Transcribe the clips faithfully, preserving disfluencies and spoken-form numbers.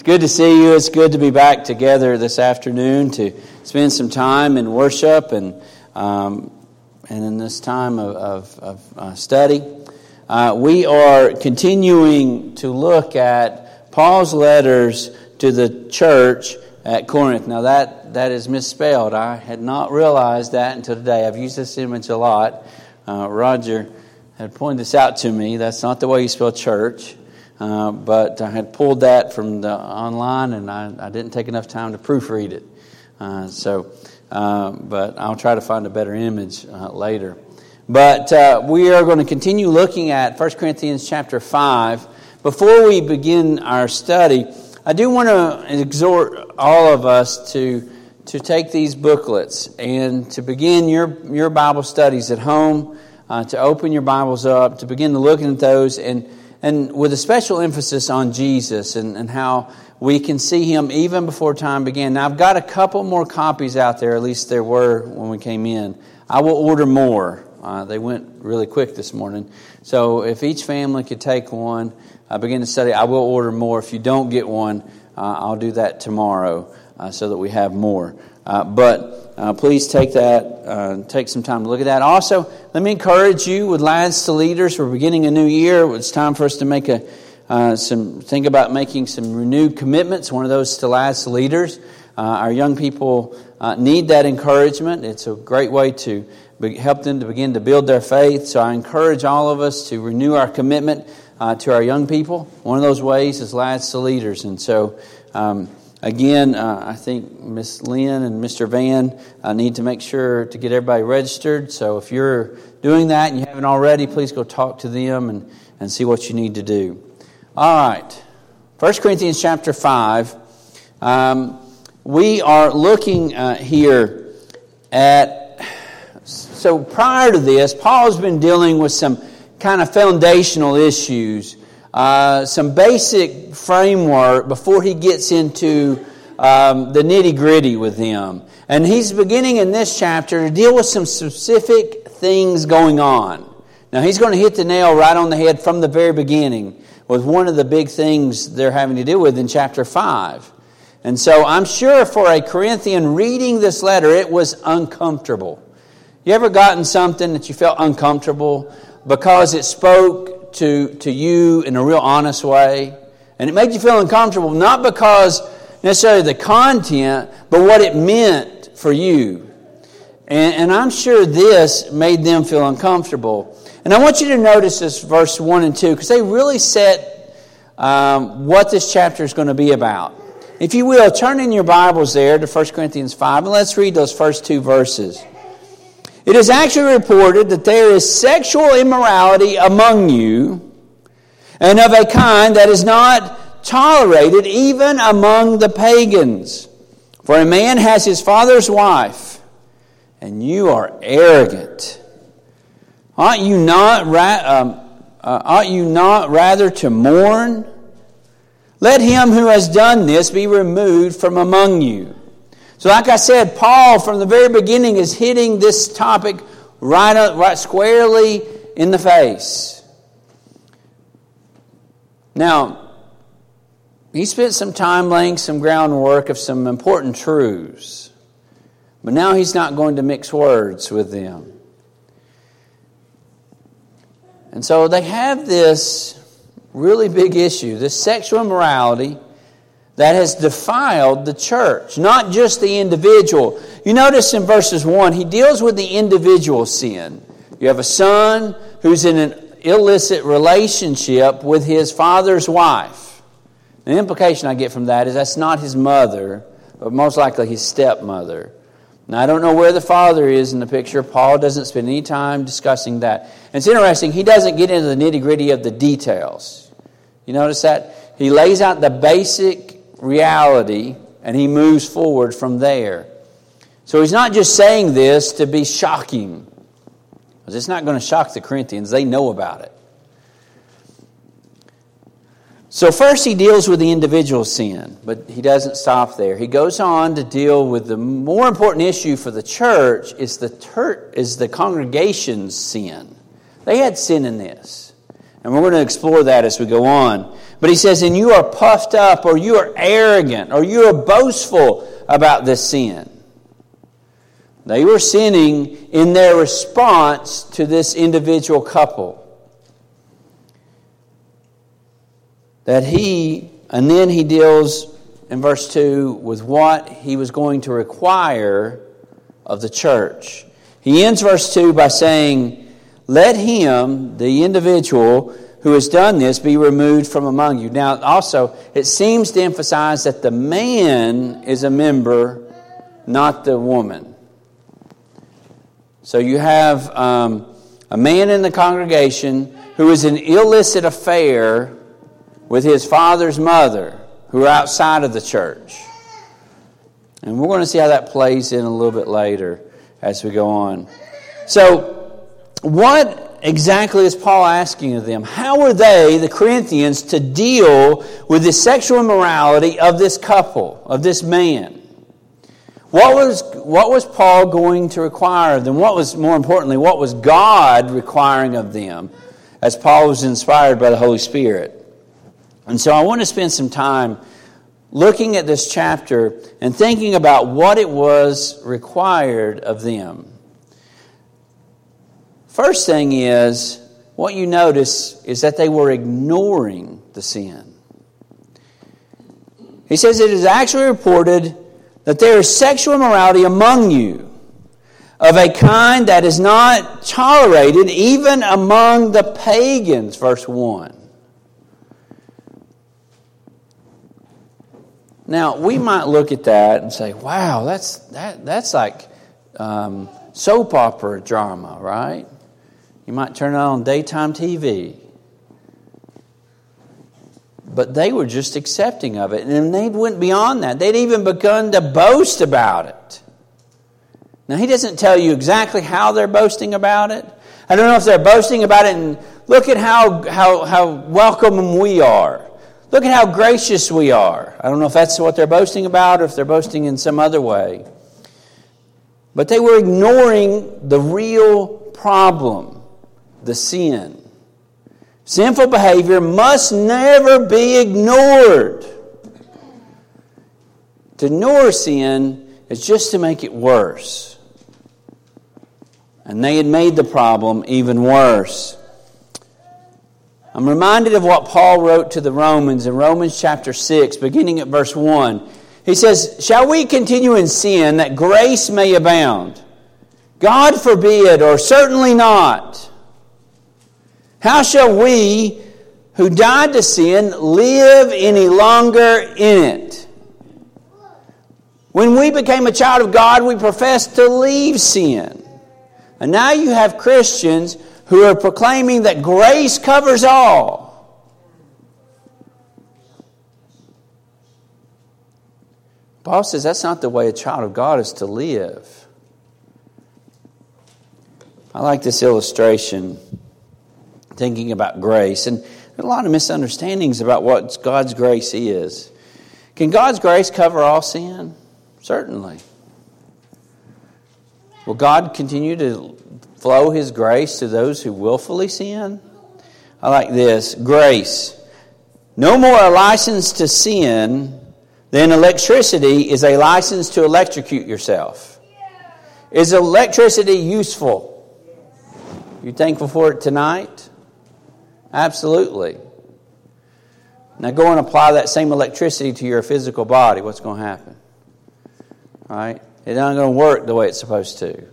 Good to see you. It's good to be back together this afternoon to spend some time in worship and um, and in this time of, of, of uh, study. Uh, we are continuing to look at Paul's letters to the church at Corinth. Now that, that is misspelled. I had not realized that until today. I've used this image a lot. Uh, Roger had pointed this out to me. That's not the way you spell church. Uh, but I had pulled that from the online, and I, I didn't take enough time to proofread it. Uh, so, uh, but I'll try to find a better image uh, later. But uh, we are going to continue looking at First Corinthians chapter five. Before we begin our study, I do want to exhort all of us to to take these booklets and to begin your your Bible studies at home. Uh, to open your Bibles up, to begin to look at those, and. And with a special emphasis on Jesus and, and how we can see Him even before time began. Now, I've got a couple more copies out there, at least there were when we came in. I will order more. Uh, they went really quick this morning. So if each family could take one, uh, begin to study, I will order more. If you don't get one, uh, I'll do that tomorrow uh, so that we have more. Uh, but uh, please take that, uh, take some time to look at that. Also, let me encourage you with Lads to Leaders. We're beginning a new year. It's time for us to make a uh, some think about making some renewed commitments. One of those to Lads to Leaders. Uh, our young people uh, need that encouragement. It's a great way to be, help them to begin to build their faith. So I encourage all of us to renew our commitment uh, to our young people. One of those ways is Lads to Leaders, and so. Um, Again, uh, I think Miss Lynn and Mister Van uh, need to make sure to get everybody registered. So if you're doing that and you haven't already, please go talk to them and, and see what you need to do. All right. First Corinthians chapter five. Um, we are looking uh, here at... So prior to this, Paul's been dealing with some kind of foundational issues. Uh, some basic framework before he gets into um, the nitty-gritty with them. And he's beginning in this chapter to deal with some specific things going on. Now, he's going to hit the nail right on the head from the very beginning with one of the big things they're having to deal with in chapter five. And so I'm sure for a Corinthian reading this letter, it was uncomfortable. You ever gotten something that you felt uncomfortable because it spoke to to you in a real honest way, and it made you feel uncomfortable, not because necessarily the content, but what it meant for you. And, and I'm sure this made them feel uncomfortable. And I want you to notice this verse one and two, because they really set um, what this chapter is going to be about. If you will, turn in your Bibles there to First Corinthians five, and let's read those first two verses. It is actually reported that there is sexual immorality among you, and of a kind that is not tolerated even among the pagans. For a man has his father's wife, and you are arrogant. Ought you not, ra- um, uh, ought you not rather to mourn? Let him who has done this be removed from among you. So like I said, Paul from the very beginning is hitting this topic right up, right squarely in the face. Now, he spent some time laying some groundwork of some important truths. But now he's not going to mix words with them. And so they have this really big issue, this sexual immorality that has defiled the church, not just the individual. You notice in verses one, he deals with the individual sin. You have a son who's in an illicit relationship with his father's wife. The implication I get from that is that's not his mother, but most likely his stepmother. Now, I don't know where the father is in the picture. Paul doesn't spend any time discussing that. And it's interesting, he doesn't get into the nitty-gritty of the details. You notice that? He lays out the basic reality, and he moves forward from there. So he's not just saying this to be shocking, because it's not going to shock the Corinthians. They know about it. So first he deals with the individual sin, but he doesn't stop there. He goes on to deal with the more important issue for the church is the ter- is the congregation's sin. They had sin in this. And we're going to explore that as we go on. But he says, and you are puffed up, or you are arrogant, or you are boastful about this sin. They were sinning in their response to this individual couple. That he, and then he deals in verse two with what he was going to require of the church. He ends verse two by saying, let him, the individual who has done this, be removed from among you. Now also, it seems to emphasize that the man is a member, not the woman. So you have um, a man in the congregation who is in illicit affair with his father's mother, who are outside of the church. And we're going to see how that plays in a little bit later as we go on. So, what exactly is Paul asking of them? How are they, the Corinthians, to deal with the sexual immorality of this couple, of this man? What was, what was Paul going to require of them? What was, more importantly, what was God requiring of them as Paul was inspired by the Holy Spirit? And so I want to spend some time looking at this chapter and thinking about what it was required of them. First thing is, what you notice is that they were ignoring the sin. He says it is actually reported that there is sexual immorality among you of a kind that is not tolerated even among the pagans, verse one. Now, we might look at that and say, wow, that's that that's like um, soap opera drama, right? You might turn it on daytime T V. But they were just accepting of it. And they went beyond that. They'd even begun to boast about it. Now, he doesn't tell you exactly how they're boasting about it. I don't know if they're boasting about it and look at how, how, how welcome we are. Look at how gracious we are. I don't know if that's what they're boasting about or if they're boasting in some other way. But they were ignoring the real problem, the sin. Sinful behavior must never be ignored. To ignore sin is just to make it worse. And they had made the problem even worse. I'm reminded of what Paul wrote to the Romans in Romans chapter six, beginning at verse one. He says, shall we continue in sin that grace may abound? God forbid, or certainly not. How shall we who died to sin live any longer in it? When we became a child of God, we professed to leave sin. And now you have Christians who are proclaiming that grace covers all. Paul says that's not the way a child of God is to live. I like this illustration, thinking about grace. And there are a lot of misunderstandings about what God's grace is. Can God's grace cover all sin? Certainly. Will God continue to flow His grace to those who willfully sin? I like this. Grace. No more a license to sin than electricity is a license to electrocute yourself. Is electricity useful? You thankful for it tonight? Absolutely. Now go and apply that same electricity to your physical body. What's going to happen? Right? It's not going to work the way it's supposed to.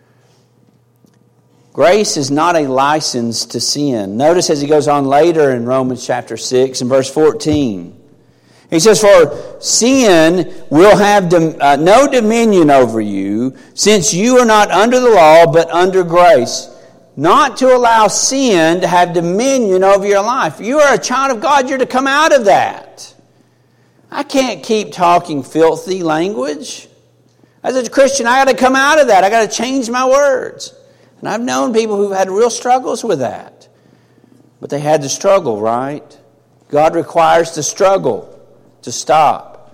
Grace is not a license to sin. Notice as he goes on later in Romans chapter six and verse fourteen. He says, for sin will have uh, no dominion over you, since you are not under the law, but under grace. Not to allow sin to have dominion over your life. You are a child of God. You're to come out of that. I can't keep talking filthy language. As a Christian, I got to come out of that. I got to change my words. And I've known people who've had real struggles with that. But they had to struggle, right? God requires the struggle to stop.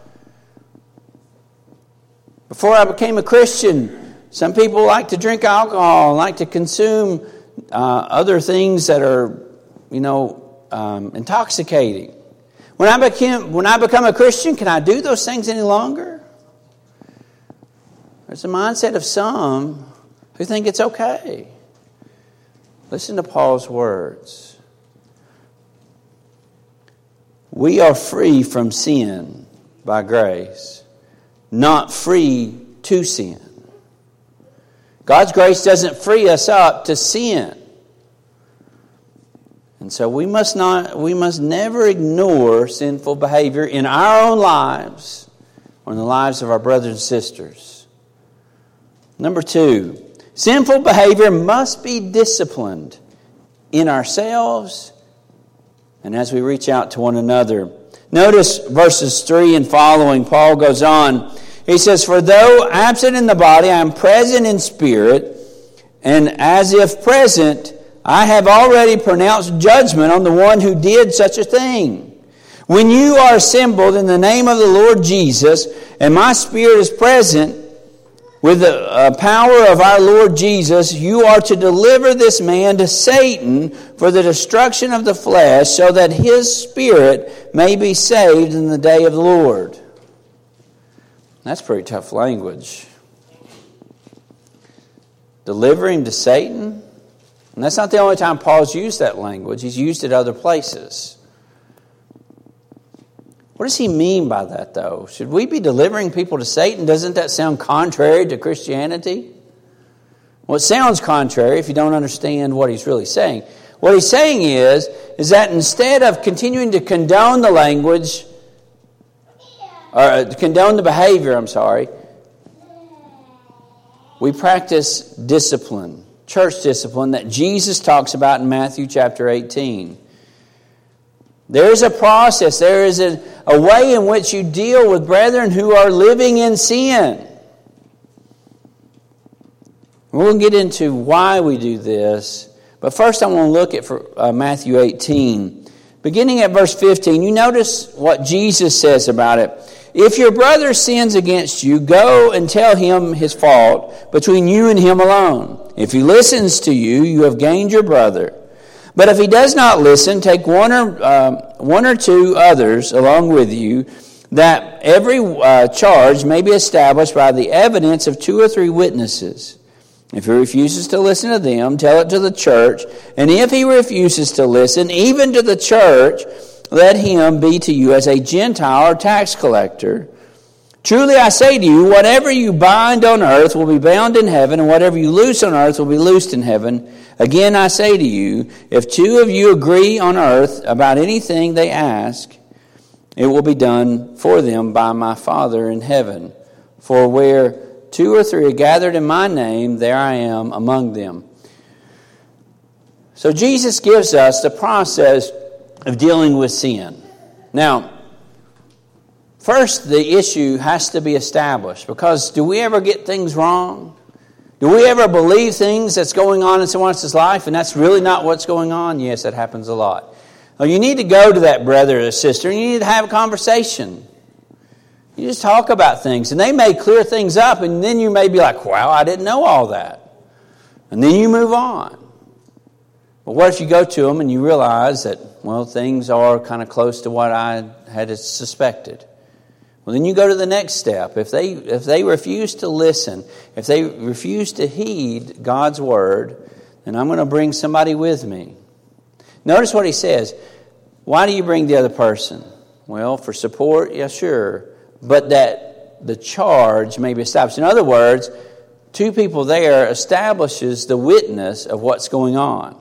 Before I became a Christian, some people like to drink alcohol and like to consume uh, other things that are, you know, um, intoxicating. When I became, when I become a Christian, can I do those things any longer? There's a mindset of some who think it's okay. Listen to Paul's words. We are free from sin by grace, not free to sin. God's grace doesn't free us up to sin. And so we must not, we must never ignore sinful behavior in our own lives or in the lives of our brothers and sisters. Number two, sinful behavior must be disciplined in ourselves and as we reach out to one another. Notice verses three and following. Paul goes on. He says, "For though absent in the body, I am present in spirit, and as if present, I have already pronounced judgment on the one who did such a thing. When you are assembled in the name of the Lord Jesus, and my spirit is present with the uh, power of our Lord Jesus, you are to deliver this man to Satan for the destruction of the flesh, so that his spirit may be saved in the day of the Lord." That's pretty tough language. Deliver him to Satan? And that's not the only time Paul's used that language. He's used it other places. What does he mean by that, though? Should we be delivering people to Satan? Doesn't that sound contrary to Christianity? Well, it sounds contrary if you don't understand what he's really saying. What he's saying is, is that instead of continuing to condone the language, or condone the behavior, I'm sorry, we practice discipline, church discipline that Jesus talks about in Matthew chapter eighteen. There is a process, there is a, a way in which you deal with brethren who are living in sin. We'll get into why we do this, but first I want to look at for, uh, Matthew eighteen. Beginning at verse fifteen, you notice what Jesus says about it. "If your brother sins against you, go and tell him his fault between you and him alone. If he listens to you, you have gained your brother. But if he does not listen, take one or um, one or two others along with you, that every uh, charge may be established by the evidence of two or three witnesses. If he refuses to listen to them, tell it to the church. And if he refuses to listen, even to the church, let him be to you as a Gentile or tax collector. Truly I say to you, whatever you bind on earth will be bound in heaven, and whatever you loose on earth will be loosed in heaven. Again I say to you, if two of you agree on earth about anything they ask, it will be done for them by my Father in heaven. For where two or three are gathered in my name, there I am among them." So Jesus gives us the process of dealing with sin. Now, first the issue has to be established, because do we ever get things wrong? Do we ever believe things that's going on in someone else's life and that's really not what's going on? Yes, that happens a lot. Now, you need to go to that brother or sister and you need to have a conversation. You just talk about things and they may clear things up, and then you may be like, wow, I didn't know all that. And then you move on. But what if you go to them and you realize that, well, things are kind of close to what I had suspected? Well, then you go to the next step. If they if they refuse to listen, if they refuse to heed God's word, then I'm going to bring somebody with me. Notice what he says. Why do you bring the other person? Well, for support, yeah, sure. But that the charge may be established. In other words, two people there establishes the witness of what's going on.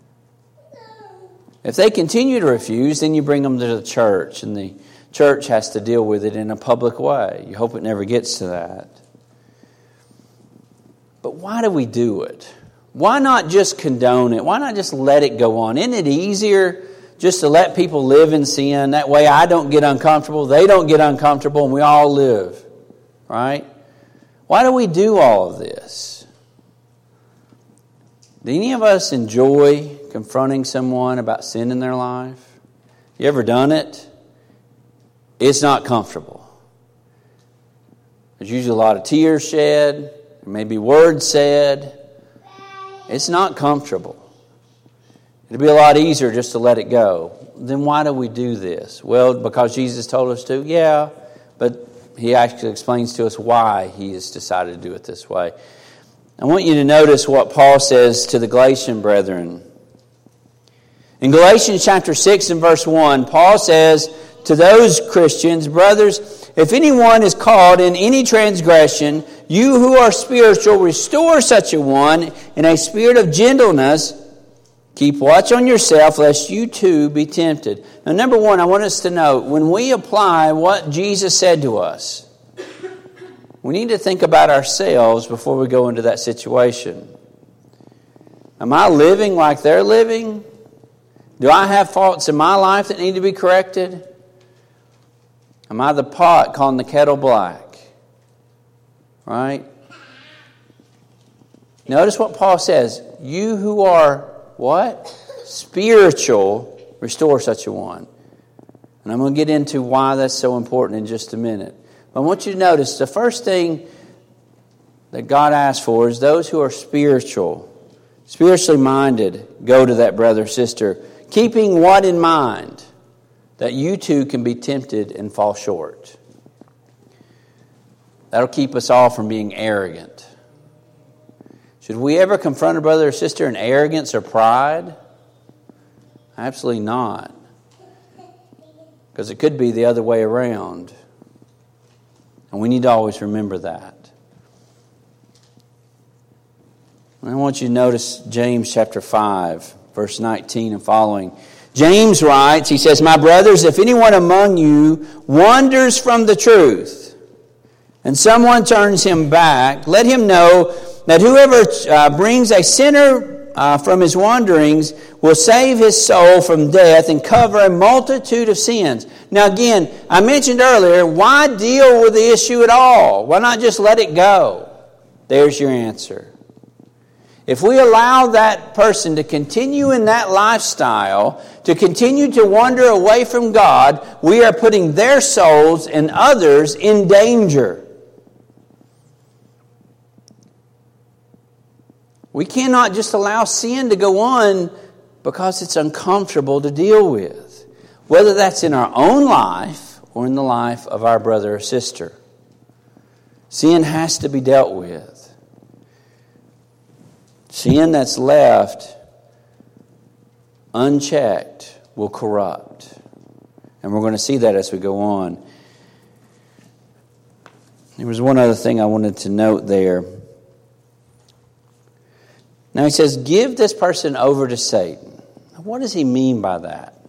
If they continue to refuse, then you bring them to the church, and the church has to deal with it in a public way. You hope it never gets to that. But why do we do it? Why not just condone it? Why not just let it go on? Isn't it easier just to let people live in sin? That way I don't get uncomfortable, they don't get uncomfortable, and we all live. Right? Why do we do all of this? Do any of us enjoy confronting someone about sin in their life? You ever done it? It's not comfortable. There's usually a lot of tears shed. There may be words said. It's not comfortable. It'd be a lot easier just to let it go. Then why do we do this? Well, because Jesus told us to? Yeah, but He actually explains to us why He has decided to do it this way. I want you to notice what Paul says to the Galatian brethren. In Galatians chapter six and verse one, Paul says to those Christians, brothers, if anyone is caught in any transgression, you who are spiritual, restore such a one in a spirit of gentleness. Keep watch on yourself, lest you too be tempted. Now, number one, I want us to know, when we apply what Jesus said to us, we need to think about ourselves before we go into that situation. Am I living like they're living? Do I have faults in my life that need to be corrected? Am I the pot calling the kettle black? Right? Notice what Paul says. You who are what? Spiritual, restore such a one. And I'm going to get into why that's so important in just a minute. But I want you to notice the first thing that God asks for is those who are spiritual, spiritually minded, go to that brother or sister, keeping what in mind? That you too can be tempted and fall short. That'll keep us all from being arrogant. Should we ever confront a brother or sister in arrogance or pride? Absolutely not. Because it could be the other way around. And we need to always remember that. And I want you to notice James chapter five, verse nineteen and following. James writes, he says, my brothers, if anyone among you wanders from the truth, and someone turns him back, let him know that whoever uh, brings a sinner uh, from his wanderings will save his soul from death and cover a multitude of sins. Now again, I mentioned earlier, why deal with the issue at all? Why not just let it go? There's your answer. If we allow that person to continue in that lifestyle, to continue to wander away from God, we are putting their souls and others in danger. We cannot just allow sin to go on because it's uncomfortable to deal with, whether that's in our own life or in the life of our brother or sister. Sin has to be dealt with. Sin that's left unchecked will corrupt. And we're going to see that as we go on. There was one other thing I wanted to note there. Now he says, give this person over to Satan. What does he mean by that?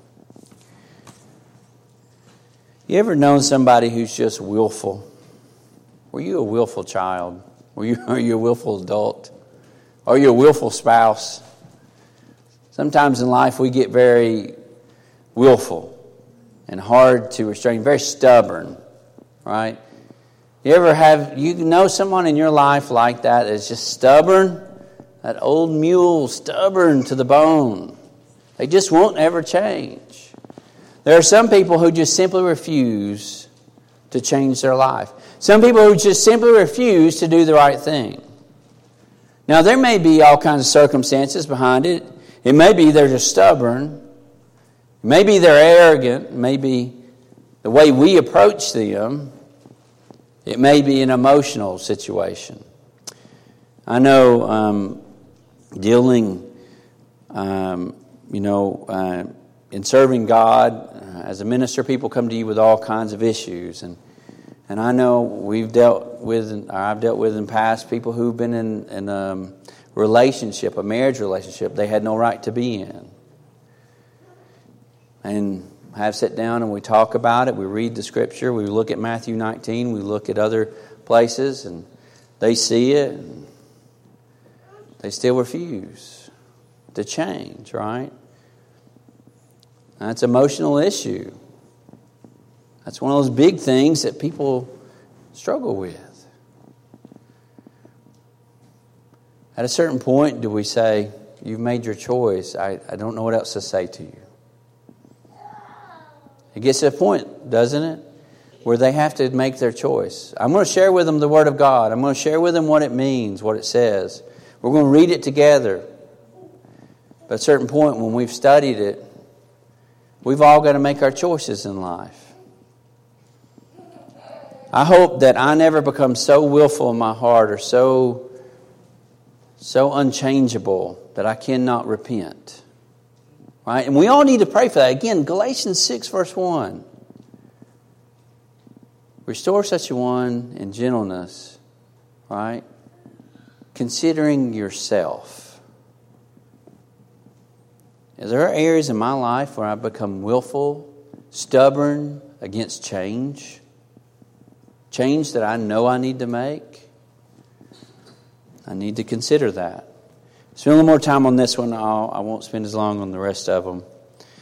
You ever known somebody who's just willful? Were you a willful child? Were you, are you a willful adult? Are you a willful spouse? Sometimes in life we get very willful and hard to restrain, very stubborn, right? You ever have, you know someone in your life like that that's just stubborn? That old mule, stubborn to the bone. They just won't ever change. There are some people who just simply refuse to change their life. Some people who just simply refuse to do the right thing. Now, there may be all kinds of circumstances behind it. It may be they're just stubborn. It may be they're arrogant. It may be the way we approach them. It may be an emotional situation. I know um, dealing, um, you know, uh, in serving God, uh, as a minister, people come to you with all kinds of issues. And And I know we've dealt with, or I've dealt with in past, people who've been in, in a relationship, a marriage relationship, they had no right to be in. And have sat down and we talk about it. We read the scripture. We look at Matthew nineteen. We look at other places, and they see it. And they still refuse to change, right? That's an emotional issue. That's one of those big things that people struggle with. At a certain point, do we say, you've made your choice, I, I don't know what else to say to you? It gets to a point, doesn't it, where they have to make their choice. I'm going to share with them the Word of God. I'm going to share with them what it means, what it says. We're going to read it together. But at a certain point when we've studied it, we've all got to make our choices in life. I hope that I never become so willful in my heart or so, so unchangeable that I cannot repent. Right? And we all need to pray for that. Again, Galatians six verse one. Restore such a one in gentleness, right? Considering yourself. Is there areas in my life where I've become willful, stubborn against change? Change that I know I need to make? I need to consider that. Spend a little more time on this one. I'll, I won't spend as long on the rest of them.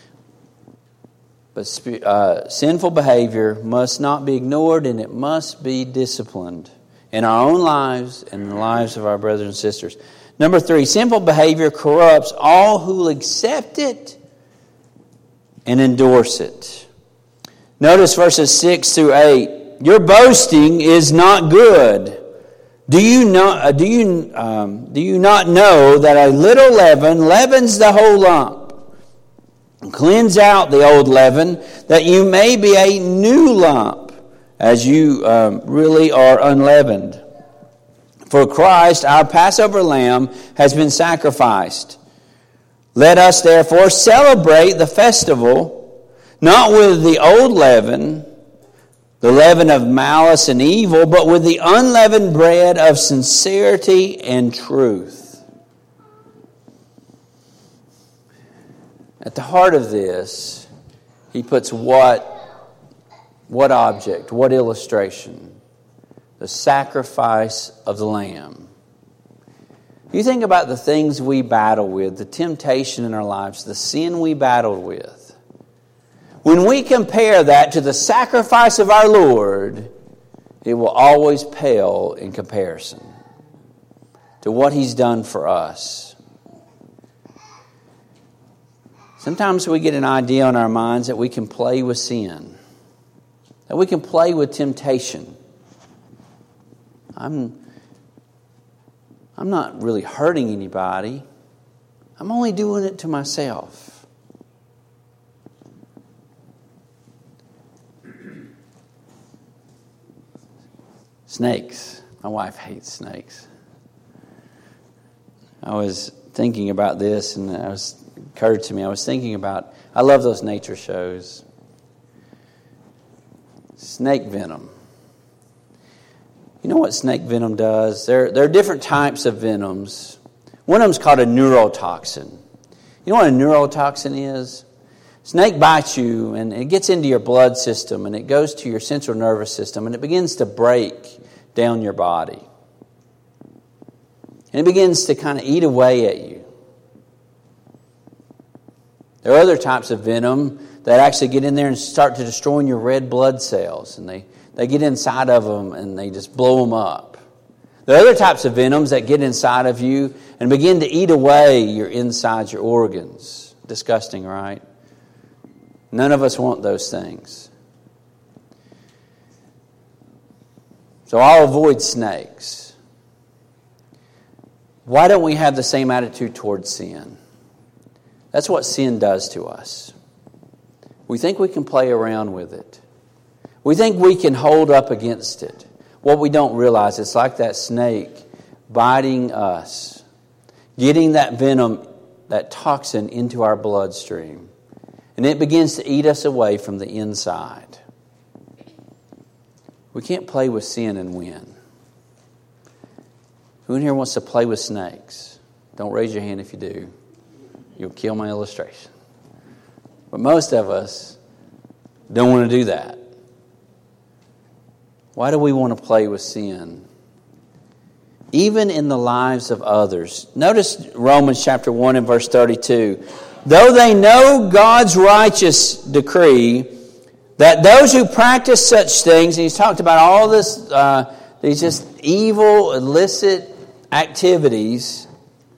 But uh, sinful behavior must not be ignored, and it must be disciplined in our own lives and in the lives of our brothers and sisters. Number three, sinful behavior corrupts all who accept it and endorse it. Notice verses six through eight. Your boasting is not good. Do you not, do you, um, do you not know that a little leaven leavens the whole lump? Cleanse out the old leaven, that you may be a new lump, as you um, really are unleavened. For Christ, our Passover lamb, has been sacrificed. Let us therefore celebrate the festival, not with the old leaven, the leaven of malice and evil, but with the unleavened bread of sincerity and truth. At the heart of this, he puts what, what object, what illustration? The sacrifice of the Lamb. You think about the things we battle with, the temptation in our lives, the sin we battled with. When we compare that to the sacrifice of our Lord, it will always pale in comparison to what He's done for us. Sometimes we get an idea in our minds that we can play with sin, that we can play with temptation. I'm, I'm not really hurting anybody. I'm only doing it to myself. Snakes. My wife hates snakes. I was thinking about this, and it was occurred to me. I was thinking about, I love those nature shows. Snake venom. You know what snake venom does? There, there are different types of venoms. One of them is called a neurotoxin. You know what a neurotoxin is? Snake bites you, and it gets into your blood system, and it goes to your central nervous system, and it begins to break down your body. And it begins to kind of eat away at you. There are other types of venom that actually get in there and start to destroy your red blood cells, and they, they get inside of them, and they just blow them up. There are other types of venoms that get inside of you and begin to eat away your insides, your organs. Disgusting, right? None of us want those things. So I'll avoid snakes. Why don't we have the same attitude towards sin? That's what sin does to us. We think we can play around with it. We think we can hold up against it. What we don't realize, it's like that snake biting us, getting that venom, that toxin into our bloodstream. And it begins to eat us away from the inside. We can't play with sin and win. Who in here wants to play with snakes? Don't raise your hand if you do. You'll kill my illustration. But most of us don't want to do that. Why do we want to play with sin? Even in the lives of others. Notice Romans chapter one and verse thirty-two. Though they know God's righteous decree that those who practice such things, and he's talked about all this, uh, these just evil, illicit activities,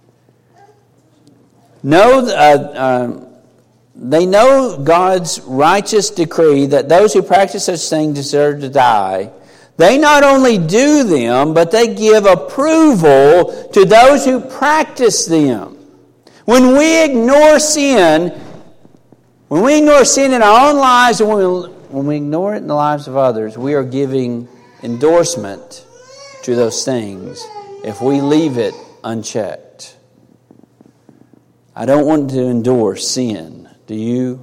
know, uh, uh, they know God's righteous decree that those who practice such things deserve to die. They not only do them, but they give approval to those who practice them. When we ignore sin, when we ignore sin in our own lives, and when we, when we ignore it in the lives of others, we are giving endorsement to those things if we leave it unchecked. I don't want to endorse sin. Do you?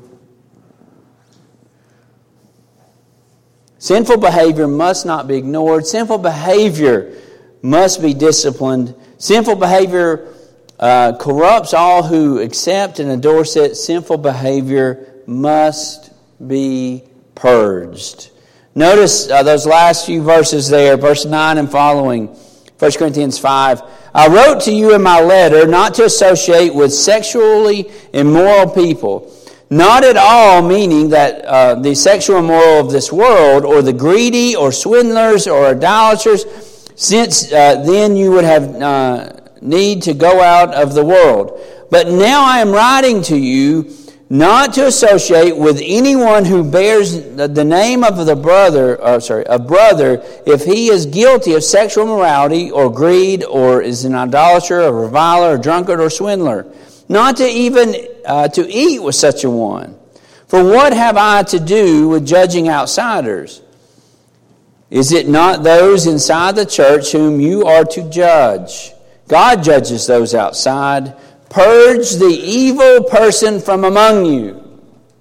Sinful behavior must not be ignored. Sinful behavior must be disciplined. Sinful behavior uh, corrupts all who accept and endorse it. Sinful behavior must be purged. Notice uh, those last few verses there, verse nine and following, First Corinthians five. I wrote to you in my letter not to associate with sexually immoral people. Not at all meaning that uh, the sexual immoral of this world, or the greedy, or swindlers, or idolaters, since uh, then you would have uh, need to go out of the world. But now I am writing to you not to associate with anyone who bears the name of the brother, or sorry, a brother, if he is guilty of sexual immorality, or greed, or is an idolater, a reviler, a drunkard, or swindler. Not to even uh, to eat with such a one. For what have I to do with judging outsiders? Is it not those inside the church whom you are to judge? God judges those outside. Purge the evil person from among you.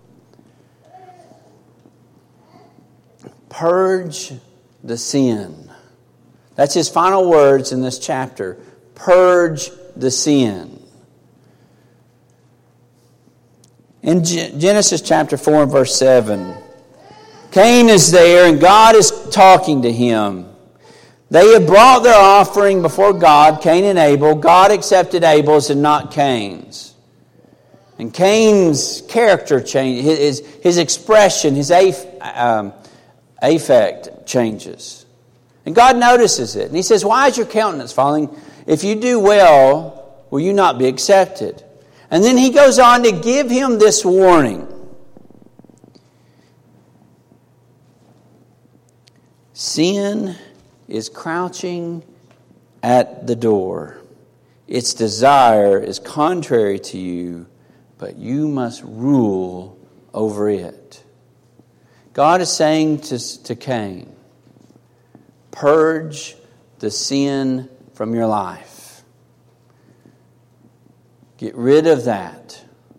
Purge the sin. That's his final words in this chapter. Purge the sin. In Genesis chapter four and verse seven, Cain is there and God is talking to him. They had brought their offering before God, Cain and Abel. God accepted Abel's and not Cain's. And Cain's character changed, his, his expression, his um, affect changes. And God notices it. And he says, why is your countenance falling? If you do well, will you not be accepted? And then he goes on to give him this warning. Sin is crouching at the door. Its desire is contrary to you, but you must rule over it. God is saying to, to Cain, purge the sin from your life. Get rid of that.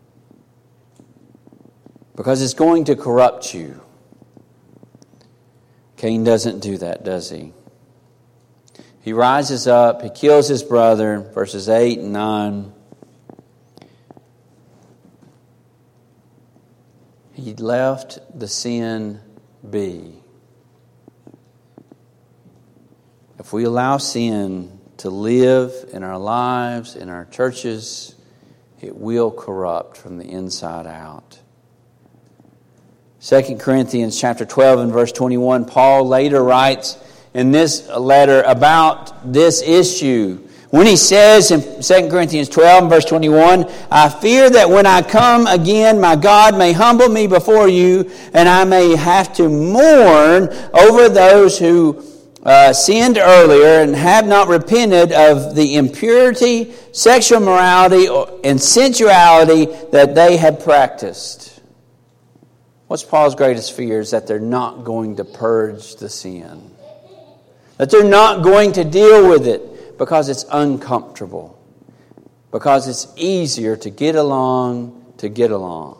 Because it's going to corrupt you. Cain doesn't do that, does he? He rises up, he kills his brother, verses eight and nine. He left the sin be. If we allow sin to live in our lives, in our churches, it will corrupt from the inside out. Second Corinthians chapter twelve and verse twenty-one, Paul later writes in this letter about this issue. When he says in Second Corinthians twelve and verse twenty-one, I fear that when I come again, my God may humble me before you, and I may have to mourn over those who Uh, sinned earlier and have not repented of the impurity, sexual morality, and sensuality that they had practiced. What's Paul's greatest fear? Is that they're not going to purge the sin. That they're not going to deal with it because it's uncomfortable. Because it's easier to get along to get along.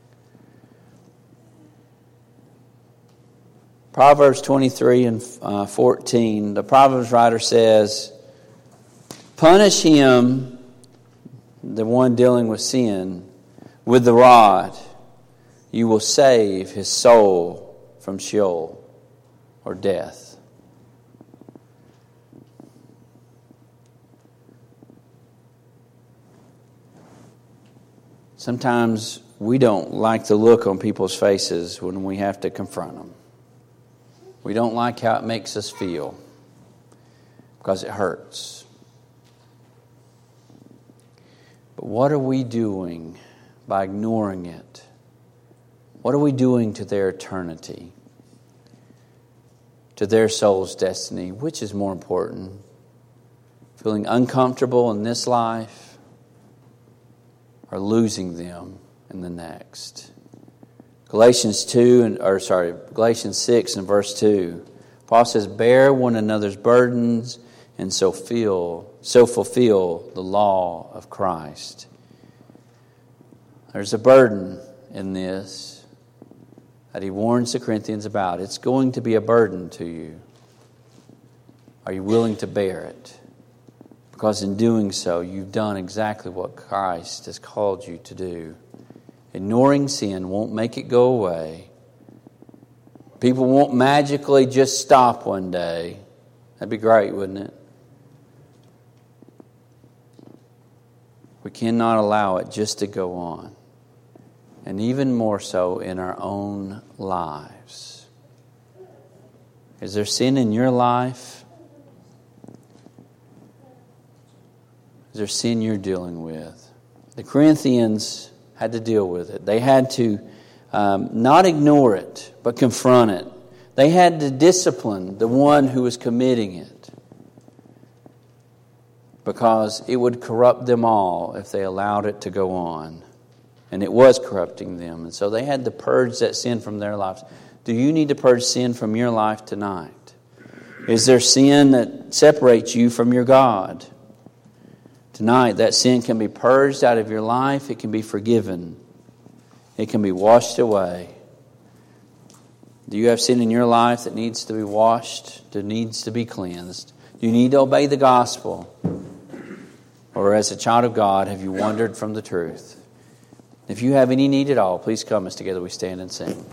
Proverbs twenty-three and fourteen, the Proverbs writer says, punish him, the one dealing with sin, with the rod. You will save his soul from Sheol or death. Sometimes we don't like the look on people's faces when we have to confront them. We don't like how it makes us feel because it hurts. But what are we doing by ignoring it? What are we doing to their eternity? To their soul's destiny? Which is more important? Feeling uncomfortable in this life or losing them in the next. Galatians two and or sorry, Galatians six and verse two. Paul says, "Bear one another's burdens and so feel so fulfill the law of Christ." There's a burden in this that he warns the Corinthians about. It's going to be a burden to you. Are you willing to bear it? Because in doing so, you've done exactly what Christ has called you to do. Ignoring sin won't make it go away. People won't magically just stop one day. That'd be great, wouldn't it? We cannot allow it just to go on. And even more so in our own lives. Is there sin in your life? Is there sin you're dealing with? The Corinthians had to deal with it. They had to um, not ignore it, but confront it. They had to discipline the one who was committing it, because it would corrupt them all if they allowed it to go on. And it was corrupting them. And so they had to purge that sin from their lives. Do you need to purge sin from your life tonight? Is there sin that separates you from your God? Tonight, that sin can be purged out of your life. It can be forgiven. It can be washed away. Do you have sin in your life that needs to be washed, that needs to be cleansed? Do you need to obey the gospel? Or as a child of God, have you wandered from the truth? If you have any need at all, please come as together we stand and sing.